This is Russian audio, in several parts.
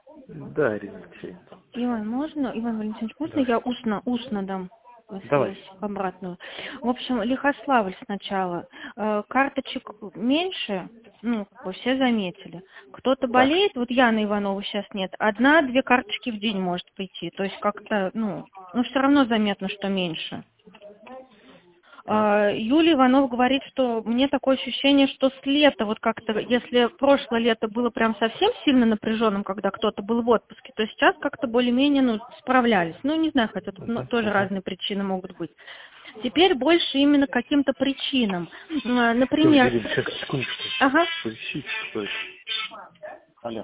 Да, Алексей. Иван, можно? Иван Валентинович, можно Да. я устно дам Давай. связь обратную? В общем, Лихославль сначала. Карточек меньше, ну, как бы все заметили. Кто-то Так. болеет, вот Яна Иванова сейчас нет, 1-2 карточки в день может прийти. То есть как-то, ну все равно заметно, что меньше. Так. Юлия Иванова говорит, что мне такое ощущение, что с лета, вот как-то, если прошлое лето было прям совсем сильно напряженным, когда кто-то был в отпуске, то сейчас как-то более-менее, справлялись. Ну, не знаю, хотя тут Угу, тоже угу. разные причины могут быть. Теперь больше именно каким-то причинам. Все, Например, Ирина, сейчас, секундочку. ага. Поищи, что это. Алло.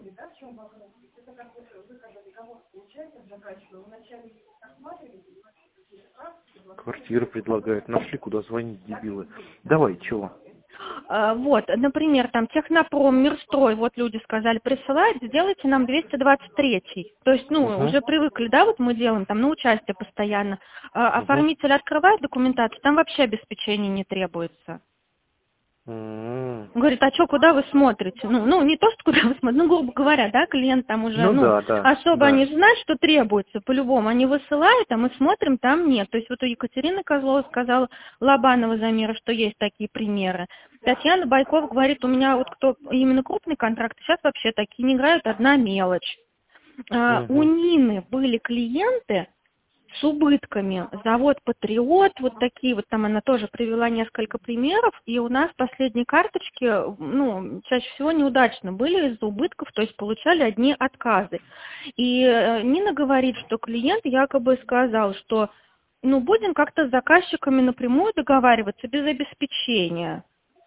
Квартиры предлагают. Нашли, куда звонить, дебилы. Давай, чего? Вот, например, там Технопром, Мирстрой, вот люди сказали, присылают, сделайте нам 223. То есть, Угу, уже привыкли, да, вот мы делаем там на участие постоянно. угу. Оформитель открывает документацию, там вообще обеспечение не требуется. М. Он говорит, а что, куда вы смотрите? Не то, что куда вы смотрите, грубо говоря, да, клиент там уже, Ну да, да, особо они да. же знают, что требуется, по-любому. Они высылают, а мы смотрим, там нет. То есть вот у Екатерины Козлова сказала Лобанова Замира, что есть такие примеры. Татьяна Байкова говорит, у меня вот кто именно крупный контракт, сейчас вообще такие не играют, одна мелочь. У Угу, Нины были клиенты, с убытками. Завод «Патриот», вот такие вот, там она тоже привела несколько примеров, и у нас последние карточки, чаще всего неудачно были из-за убытков, то есть получали одни отказы. И Нина говорит, что клиент якобы сказал, что будем как-то с заказчиками напрямую договариваться без обеспечения.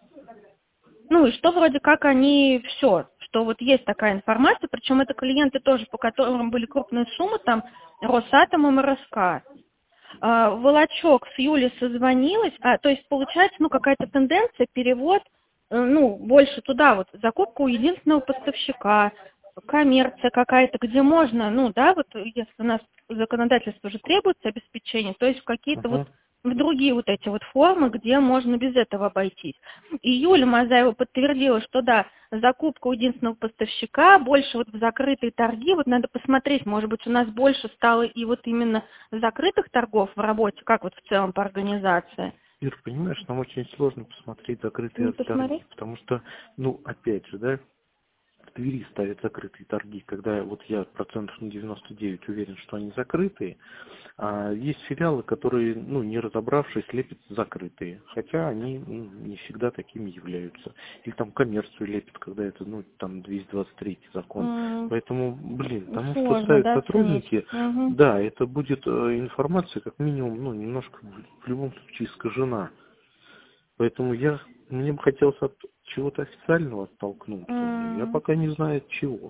И что вроде как они все, что вот есть такая информация, причем это клиенты тоже, по которым были крупные суммы, там Росатом и МРСК. Волочок с Юлей созвонилась, то есть получается, какая-то тенденция, перевод, больше туда, вот закупка у единственного поставщика, коммерция какая-то, где можно, вот если у нас законодательство уже требуется обеспечение, то есть в какие-то вот угу. в другие вот эти вот формы, где можно без этого обойтись. И Юля Мазаева подтвердила, что да, закупка у единственного поставщика, больше вот в закрытые торги, вот надо посмотреть, может быть, у нас больше стало и вот именно закрытых торгов в работе, как вот в целом по организации. Ир, понимаешь, нам очень сложно посмотреть закрытые Не торги, посмотри. потому что, опять же, да, в Твери ставят закрытые торги, когда вот я процентов на 99 уверен, что они закрытые, а есть филиалы, которые, не разобравшись, лепят закрытые, хотя они не всегда такими являются. Или там коммерцию лепят, когда это, там 223 закон. Поэтому, тому, что Сложно, ставят да, оценить. сотрудники, Мгм. да, это будет информация, как минимум, немножко в любом случае искажена. Поэтому мне бы хотелось от чего-то официального оттолкнуться. Я М. пока не знаю от чего.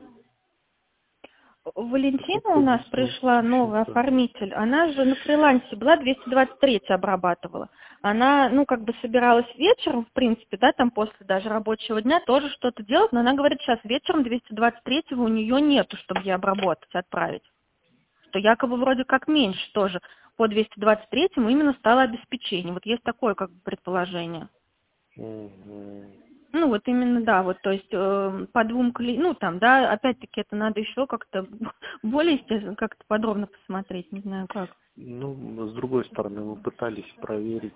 Валентина Закупка у нас единственного пришла, новый поставщика. оформитель, она же на фрилансе была, 223 обрабатывала. Она, как бы собиралась вечером, в принципе, да, там после даже рабочего дня тоже что-то делать, но она говорит, сейчас вечером 223 у нее нету, чтобы ей обработать, отправить. Что якобы вроде как меньше тоже. По 223 именно стало обеспечение. Вот есть такое как бы предположение. Мгм. Вот именно, да, вот, то есть по двум там, да, опять-таки это надо еще как-то более, естественно, как-то подробно посмотреть, не знаю как. С другой стороны, мы пытались проверить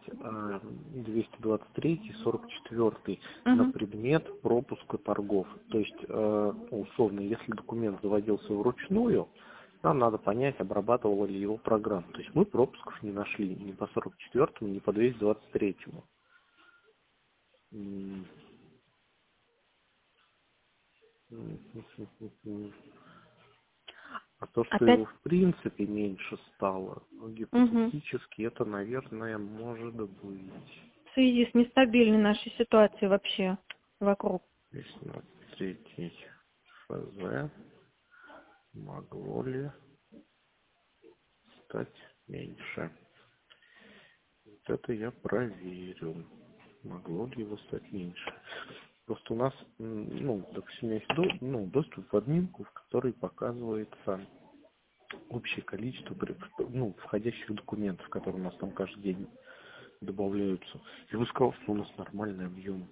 223, 44 на Угу. предмет пропуска торгов. То есть, условно, если документ заводился вручную, нам надо понять, обрабатывала ли его программа. То есть мы пропусков не нашли ни по 44, ни по 223. М, А то, что Опять, его в принципе меньше стало, угу. гипотетически это, наверное, может быть. В связи с нестабильной нашей ситуацией вообще вокруг. 3 ФЗ могло ли стать меньше? Вот это я проверю. Могло ли его стать меньше? Просто у нас, допустим, есть доступ в админку, в который показывается общее количество входящих документов, которые у нас там каждый день добавляются. Я бы сказал, что у нас нормальный объем.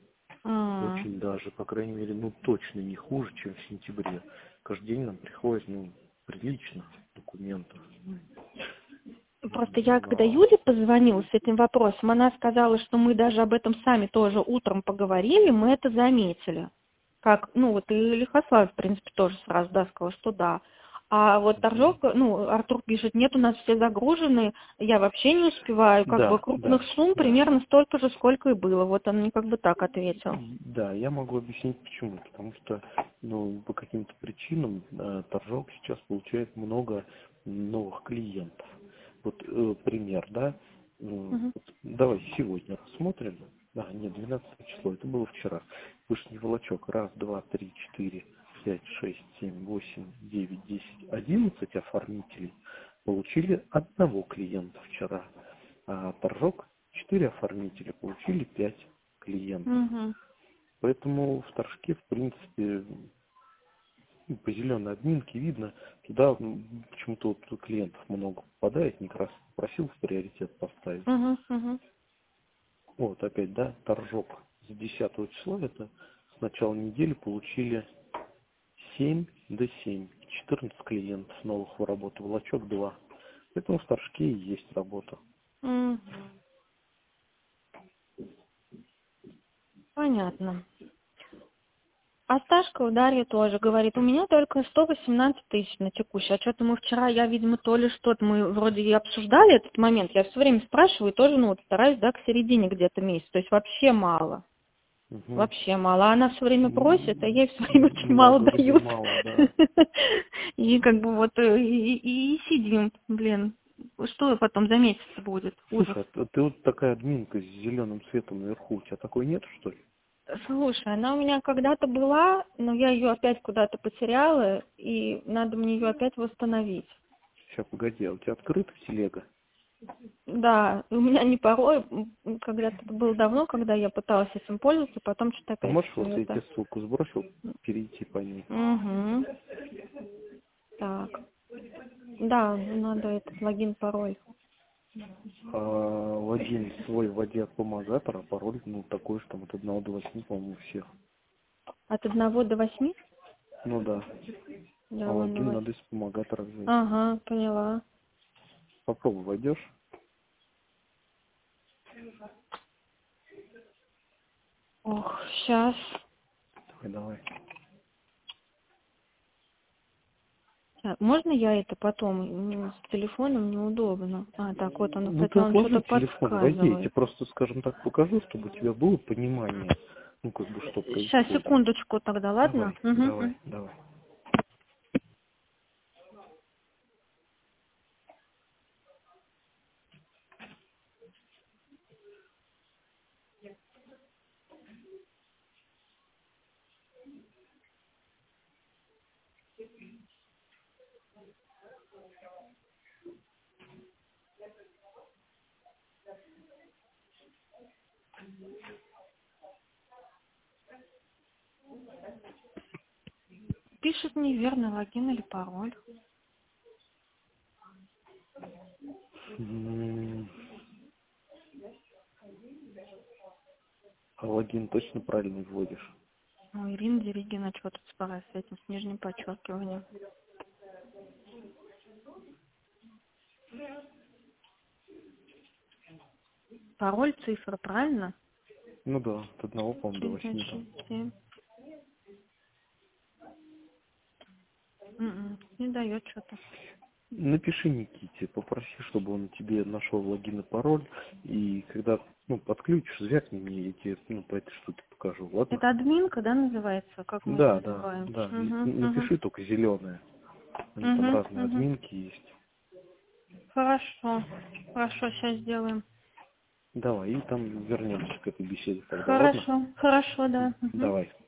М. Очень даже, по крайней мере, ну точно не хуже, чем в сентябре. Каждый день нам приходит, ну, прилично документов. Просто я, когда Но, Юле позвонила с этим вопросом, она сказала, что мы даже об этом сами тоже утром поговорили, мы это заметили. Как, ну вот и Лихослав, в принципе, тоже сразу, да, сказал, что да. А вот Торжок, ну, Артур пишет, нет, у нас все загружены, я вообще не успеваю, как бы да, крупных да, сумм да. примерно столько же, сколько и было. Вот он мне как бы так ответил. Да, я могу объяснить почему. Потому что, ну, по каким-то причинам Торжок сейчас получает много новых клиентов. Вот пример, да. Мгм. Вот давай сегодня рассмотрим. Да, нет, 12 число, это было вчера. Вышний волочок. Раз, два, три, четыре, пять, шесть, семь, восемь, девять, 10, 11 оформителей получили одного клиента вчера. А Торжок 4 оформителя получили 5 клиентов. Мгм. Поэтому в Торжке, в принципе, ну, по зеленой админке видно, туда почему-то вот клиентов много попадает, не раз просил в приоритет поставить. Мгм. Мгм. Вот опять, да, Торжок с 10 числа, это с начала недели получили 7 до 7, 14 клиентов новых в работу, волочок 2. Поэтому в Торжке и есть работа. Мгм. Понятно. А Сташка у Дарьи тоже говорит, у меня только 118 тысяч на текущий. А что-то мы вчера, я, видимо, то ли что-то, мы вроде и обсуждали этот момент. Я все время спрашиваю и тоже, ну, вот стараюсь, да, к середине где-то месяца. То есть вообще мало. Угу. Вообще мало. А она все время просит, а я ей все время очень мало Вроде дают. мало, да. И как бы вот и сидим, блин. Что потом за месяц будет? Ужас. Слушай, а ты вот такая админка с зеленым цветом наверху, у тебя такой нет, что ли? Слушай, она у меня когда-то была, но я ее опять куда-то потеряла, и надо мне ее опять восстановить. Сейчас, погоди, а у тебя открыта телега? Да, у меня не порой, когда-то это было давно, когда я пыталась этим пользоваться, потом что-то А опять можешь, вот я это. тебе ссылку сбросил, перейти по ней? Угу. Так. Да, надо этот логин, пароль. Логин свой вводи от помогатора, пароль, ну, такой же, там, от 1 до 8, по-моему, у всех. От 1 до 8? Ну, да. А Да, ладно, логин 8. надо из помогатора взять. Ага, поняла. Попробуй, войдешь? Ох, сейчас. Давай, давай. Можно я это потом? С телефоном неудобно. А, так, вот оно, Ну, кстати, ты он отложи что-то телефон, войди, я тебе подсказывает. просто, скажем так, покажу, чтобы у тебя было понимание, ну, как бы, что Сейчас, происходит. секундочку тогда, ладно? Давай, Угу. давай, давай. Пишет неверный логин или пароль. М, А логин точно правильный вводишь? Ну, Ирина Дерегина, что тут с этим, с нижним подчеркиванием. Пароль, цифра, правильно? Ну да, от 1, по-моему, до 8 там. 3, 5, 6, 7. Не дает что-то. Напиши Никите, попроси, чтобы он тебе нашел логин и пароль, и когда, ну, подключишь, звякни мне, я тебе, ну, по этой штуке покажу, ладно? Это админка, да, называется? Как мы это Да, да, называем? да. Угу, угу. Напиши только зеленые. Они там Угу, разные угу. админки есть. Хорошо. Хорошо, сейчас сделаем. Давай, и там вернемся к этой беседе тогда, ладно? Хорошо, хорошо, да. Угу. Давай.